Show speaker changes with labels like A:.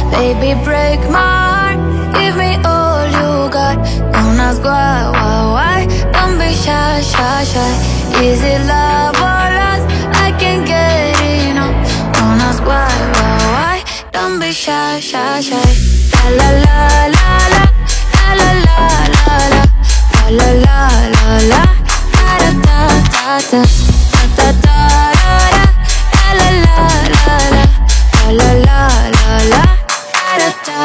A: Baby, break my heart, give me all you got. Don't ask why, don't be shy, shy, shy. Is it love or lust? I can't get enough. Don't ask why, don't be shy, shy, shy. La la la la la, la la la la la, la la la la la.